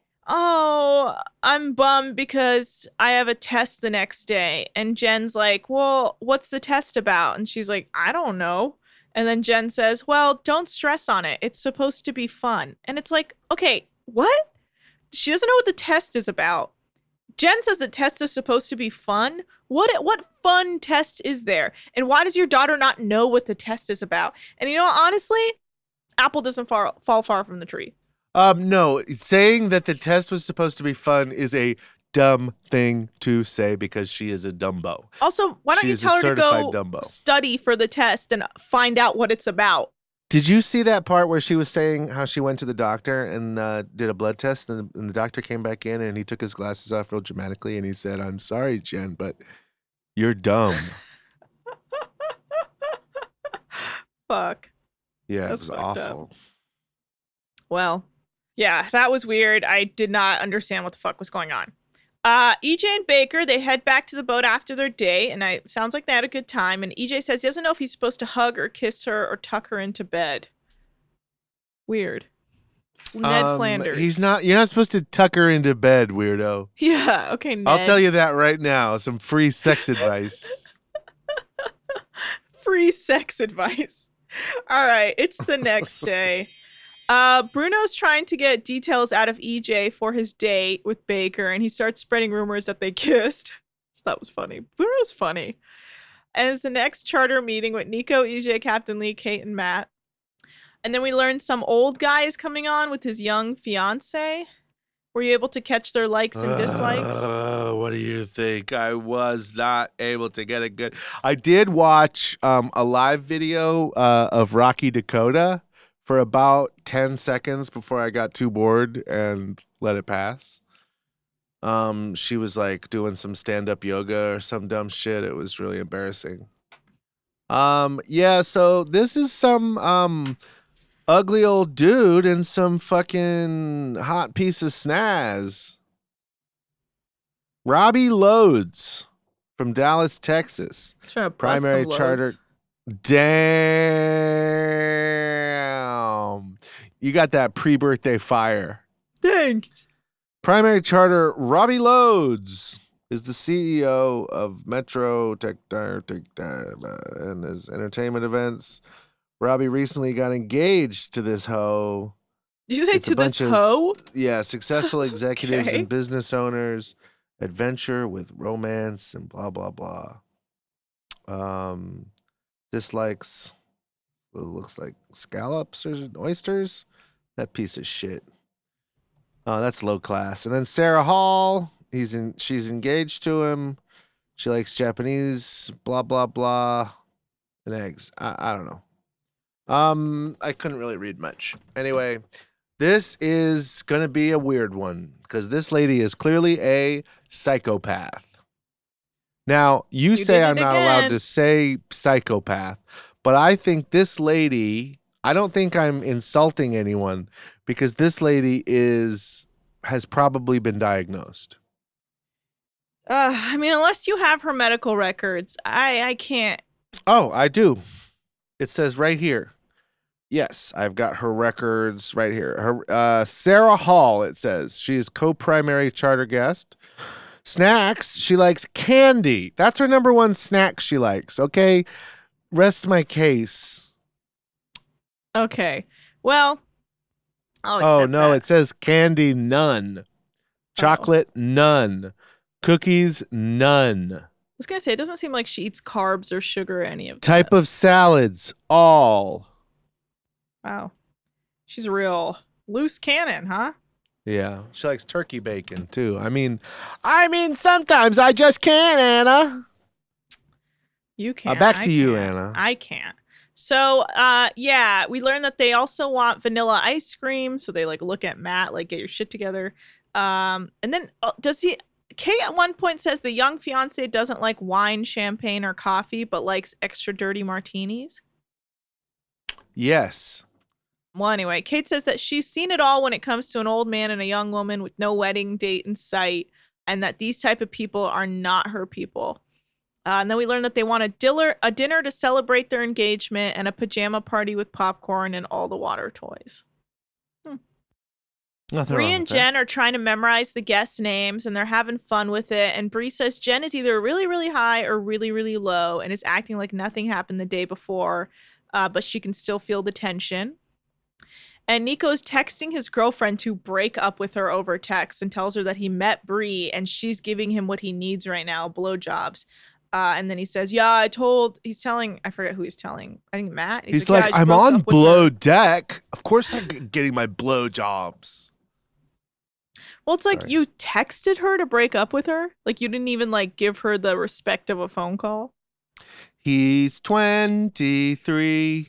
oh, I'm bummed because I have a test the next day. And Jen's like, well, what's the test about? And she's like, I don't know. And then Jen says, well, don't stress on it. It's supposed to be fun. And it's like, okay, what? She doesn't know what the test is about. Jen says the test is supposed to be fun. What fun test is there? And why does your daughter not know what the test is about? And you know, honestly, apple doesn't fall far from the tree. No, saying that the test was supposed to be fun is a dumb thing to say because she is a dumbo. Also, why don't you tell her to go study for the test and find out what it's about? Did you see that part where she was saying how she went to the doctor and did a blood test and the doctor came back in and he took his glasses off real dramatically and he said, I'm sorry, Jen, but you're dumb. Fuck. Yeah, that's it was awful. Up. Well, yeah, that was weird. I did not understand what the fuck was going on. EJ and Baker, they head back to the boat after their day, and it sounds like they had a good time. And EJ says he doesn't know if he's supposed to hug or kiss her or tuck her into bed. Weird. Ned Flanders. He's not. You're not supposed to tuck her into bed, weirdo. Yeah. Okay, Ned. I'll tell you that right now. Some free sex advice. Free sex advice. All right. It's the next day. Bruno's trying to get details out of EJ for his date with Baker, and he starts spreading rumors that they kissed. That was funny. Bruno's funny. And it's the next charter meeting with Nico, EJ, Captain Lee, Kate, and Matt. And then we learned some old guy is coming on with his young fiance. Were you able to catch their likes and dislikes? What do you think? I was not able to get a good... I did watch a live video of Rocky Dakota for about 10 seconds before I got too bored and let it pass. She was like doing some stand-up yoga or some dumb shit. It was really embarrassing. Yeah, so this is some ugly old dude and some fucking hot piece of snaz. Robbie Loads from Dallas, Texas. Primary charter. Damn. You got that pre-birthday fire. Thanks. Primary charter Robbie Loads is the CEO of Metro Tech and his entertainment events. Robbie recently got engaged to this hoe. Did you say to this hoe? Yeah, successful executives and business owners, adventure with romance and blah, blah, blah. Dislikes, it looks like scallops or oysters. That piece of shit. Oh, that's low class. And then Sarah Hall, she's engaged to him. She likes Japanese, blah, blah, blah, and eggs. I don't know. I couldn't really read much. Anyway, this is going to be a weird one because this lady is clearly a psychopath. Now, you say I'm not allowed to say psychopath, but I think this lady, I don't think I'm insulting anyone because this lady has probably been diagnosed. I mean, unless you have her medical records, I can't. Oh, I do. It says right here. Yes, I've got her records right here. Her Sarah Hall, it says. She is co-primary charter guest. Snacks, she likes candy. That's her number one snack she likes. Okay, rest my case. Okay. Well, I'll Oh, accept no, that. it says candy, none. Chocolate, none. Cookies, none. I was going to say, it doesn't seem like she eats carbs or sugar or any of that. Type of salads, all. Wow. She's a real loose cannon, huh? Yeah, she likes turkey bacon too. I mean, sometimes I just can't, Anna. You can't. Back to I you, can't. Anna. I can't. So, yeah, we learned that they also want vanilla ice cream. So they like look at Matt, like, get your shit together. And then Kate at one point says the young fiance doesn't like wine, champagne, or coffee, but likes extra dirty martinis. Yes. Well, anyway, Kate says that she's seen it all when it comes to an old man and a young woman with no wedding date in sight, and that these type of people are not her people. And then we learn that they want a dinner to celebrate their engagement and a pajama party with popcorn and all the water toys. Nothing Bree wrong and with Jen are trying to memorize the guest names, and they're having fun with it. And Bree says Jen is either really, really high or really, really low and is acting like nothing happened the day before, but she can still feel the tension. And Nico's texting his girlfriend to break up with her over text and tells her that he met Bree and she's giving him what he needs right now, blowjobs. And then he says, I forget who he's telling. I think Matt. He's like, like, "Yeah, I just I'm broke on up with below her." deck. Of course I'm getting my blow jobs. Well, it's like Sorry. you texted her to break up with her. Like you didn't even like give her the respect of a phone call. He's 23.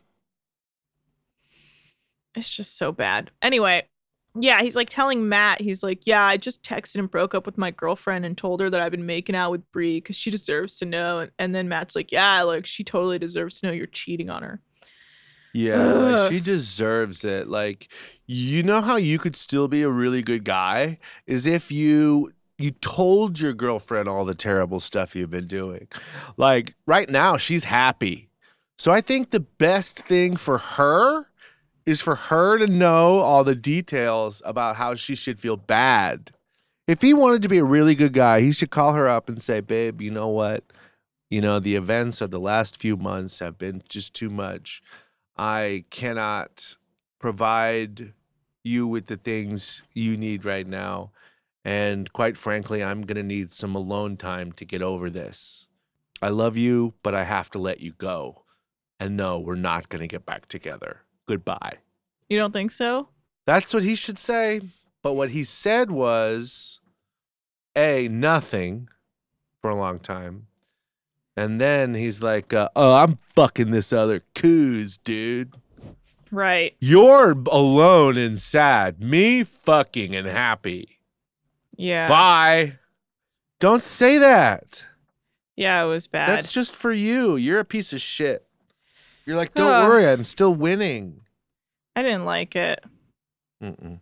It's just so bad. Anyway, yeah, he's like telling Matt, he's like, yeah, I just texted and broke up with my girlfriend and told her that I've been making out with Bree because she deserves to know. And then Matt's like, yeah, like she totally deserves to know you're cheating on her. Yeah, like she deserves it. Like, you know how you could still be a really good guy is if you told your girlfriend all the terrible stuff you've been doing. Like right now, she's happy. So I think the best thing for her is for her to know all the details about how she should feel bad. If he wanted to be a really good guy, he should call her up and say, babe, you know what? You know, the events of the last few months have been just too much. I cannot provide you with the things you need right now. And quite frankly, I'm going to need some alone time to get over this. I love you, but I have to let you go. And no, we're not going to get back together. Goodbye. You don't think so? That's what he should say. But what he said was, A, nothing for a long time. And then he's like, I'm fucking this other coos, dude. Right. You're alone and sad. Me fucking and happy. Yeah. Bye. Don't say that. Yeah, it was bad. That's just for you. You're a piece of shit. You're like, don't worry, I'm still winning. I didn't like it. Mm-mm.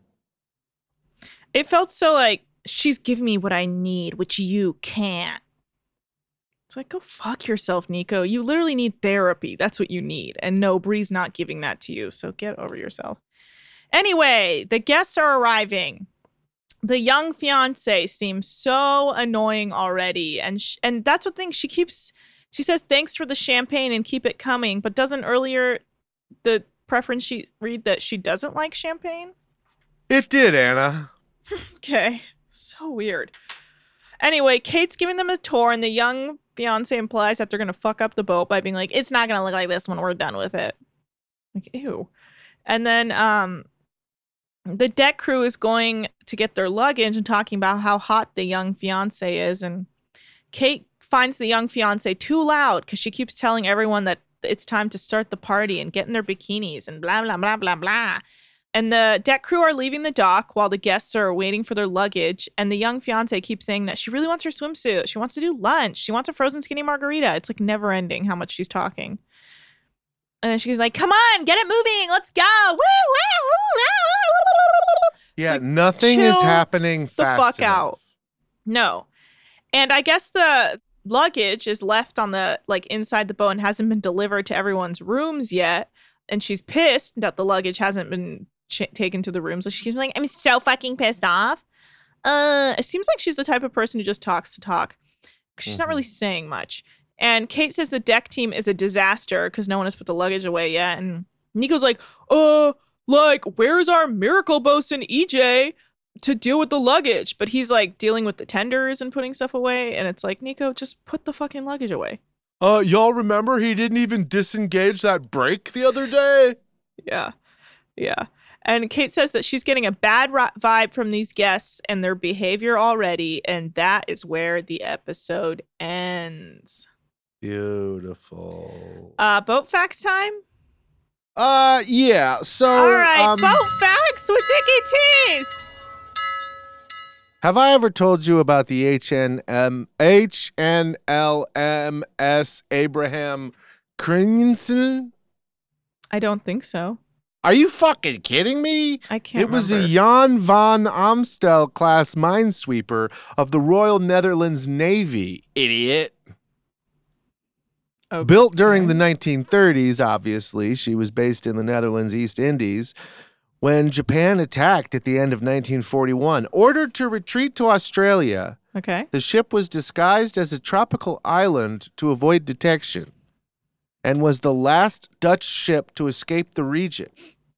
It felt so like she's giving me what I need, which you can't. It's like, go fuck yourself, Nico. You literally need therapy. That's what you need. And no, Bree's not giving that to you. So get over yourself. Anyway, the guests are arriving. The young fiance seems so annoying already. And that's what thing she says, thanks for the champagne and keep it coming. But doesn't earlier the preference sheet read that she doesn't like champagne? It did, Anna. Okay. So weird. Anyway, Kate's giving them a tour, and the young fiance implies that they're going to fuck up the boat by being like, it's not going to look like this when we're done with it. Like, ew. And then the deck crew is going to get their luggage and talking about how hot the young fiance is. And Kate finds the young fiance too loud because she keeps telling everyone that it's time to start the party and get in their bikinis and blah, blah, blah, blah, blah. And the deck crew are leaving the dock while the guests are waiting for their luggage. And the young fiance keeps saying that she really wants her swimsuit. She wants to do lunch. She wants a frozen skinny margarita. It's like never ending how much she's talking. And then she's like, come on, get it moving. Let's go. Woo, woo, woo, woo. Yeah, like, nothing is chill happening fast the fuck enough. out. No. And I guess the luggage is left on the, like, inside the boat and hasn't been delivered to everyone's rooms yet. And she's pissed that the luggage hasn't been taken to the room. So she's like, I'm so fucking pissed off. It seems like she's the type of person who just talks to talk. She's not really saying much. And Kate says the deck team is a disaster because no one has put the luggage away yet. And Nico's like, where's our miracle bosun EJ to deal with the luggage? But he's like dealing with the tenders and putting stuff away. And it's like, Nico, just put the fucking luggage away. Y'all remember he didn't even disengage that brake the other day? Yeah. And Kate says that she's getting a bad vibe from these guests and their behavior already. And that is where the episode ends. Beautiful. Boat facts time? Yeah. So, all right, boat facts with Nikki Tease. Have I ever told you about the HNLMS Abraham Crinson? I don't think so. Are you fucking kidding me? I can't It was remember. a Jan van Amstel class minesweeper of the Royal Netherlands Navy, idiot. Okay. Built during the 1930s, obviously. She was based in the Netherlands East Indies. When Japan attacked at the end of 1941, ordered to retreat to Australia, Okay. the ship was disguised as a tropical island to avoid detection and was the last Dutch ship to escape the region.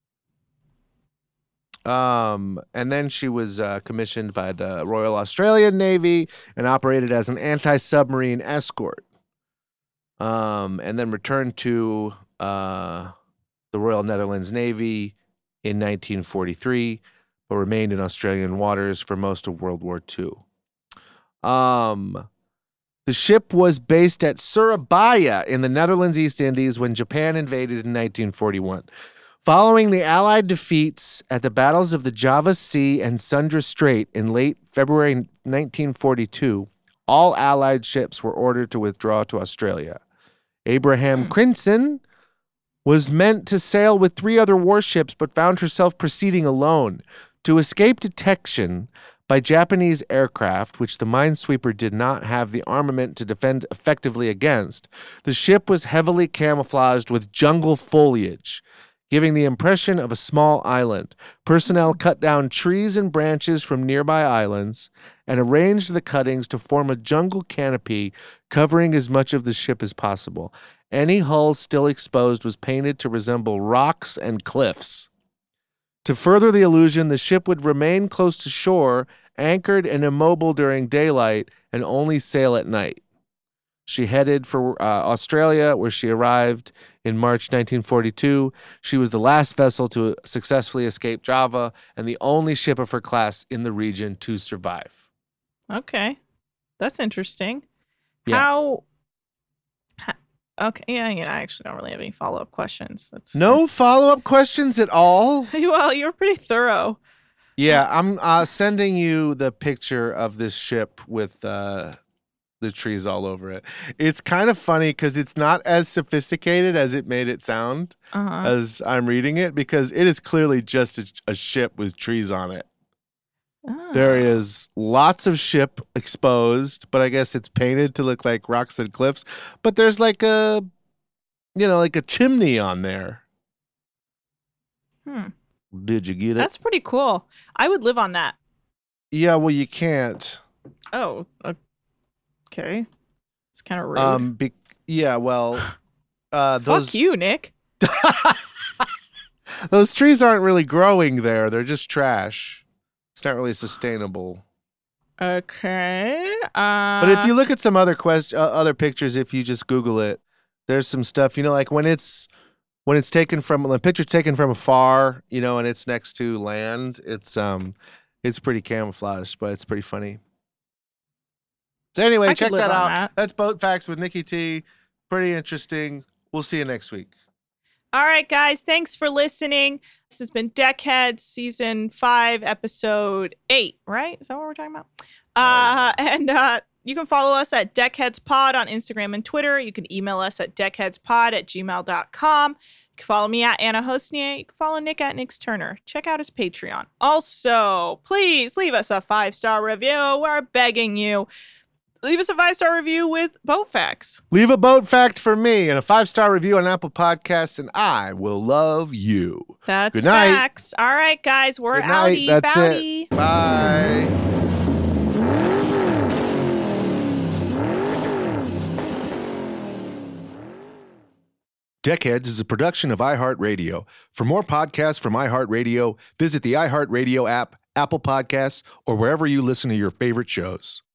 And then she was commissioned by the Royal Australian Navy and operated as an anti-submarine escort. And then returned to the Royal Netherlands Navy in 1943, but remained in Australian waters for most of World War II. The ship was based at Surabaya in the Netherlands East Indies when Japan invaded in 1941. Following the Allied defeats at the battles of the Java Sea and Sunda Strait in late February 1942, all Allied ships were ordered to withdraw to Australia. Abraham Crinson was meant to sail with 3 other warships, but found herself proceeding alone. To escape detection by Japanese aircraft, which the minesweeper did not have the armament to defend effectively against, the ship was heavily camouflaged with jungle foliage, giving the impression of a small island. Personnel cut down trees and branches from nearby islands and arranged the cuttings to form a jungle canopy covering as much of the ship as possible. Any hull still exposed was painted to resemble rocks and cliffs. To further the illusion, the ship would remain close to shore, anchored and immobile during daylight, and only sail at night. She headed for Australia, where she arrived in March 1942. She was the last vessel to successfully escape Java and the only ship of her class in the region to survive. Okay. That's interesting. Yeah. Okay, yeah, I actually don't really have any follow-up questions. No follow-up questions at all? Well, you're pretty thorough. Yeah, I'm sending you the picture of this ship with the trees all over it. It's kind of funny because it's not as sophisticated as it made it sound as I'm reading it, because it is clearly just a ship with trees on it. Oh. There is lots of ship exposed, but I guess it's painted to look like rocks and cliffs. But there's like a chimney on there. Did you get it? That's pretty cool. I would live on that. Yeah, well, you can't. Oh, okay. It's kind of rude. Those Fuck you, Nick. those trees aren't really growing there. They're just trash. It's not really sustainable. Okay. But if you look at some other other pictures, if you just Google it, there's some stuff. Like when it's taken from the picture's taken from afar, and it's next to land. It's pretty camouflaged, but it's pretty funny. So anyway, check that out. That's Boat Facts with Nikki T. Pretty interesting. We'll see you next week. All right, guys. Thanks for listening. This has been Deckheads Season 5, Episode 8, right? Is that what we're talking about? And you can follow us at DeckheadsPod on Instagram and Twitter. You can email us at deckheadspod@gmail.com. You can follow me at Anna Hosnier. You can follow Nick at Nick's Turner. Check out his Patreon. Also, please leave us a 5-star review. We're begging you. leave us a 5-star review with boat facts. Leave a boat fact for me and a 5-star review on Apple Podcasts, and I will love you. That's Good night. facts. All right, guys, we're Good night. outie. That's Bowdy. it. Bye. Deckheads is a production of iHeartRadio. For more podcasts from iHeartRadio, visit the iHeartRadio app, Apple Podcasts, or wherever you listen to your favorite shows.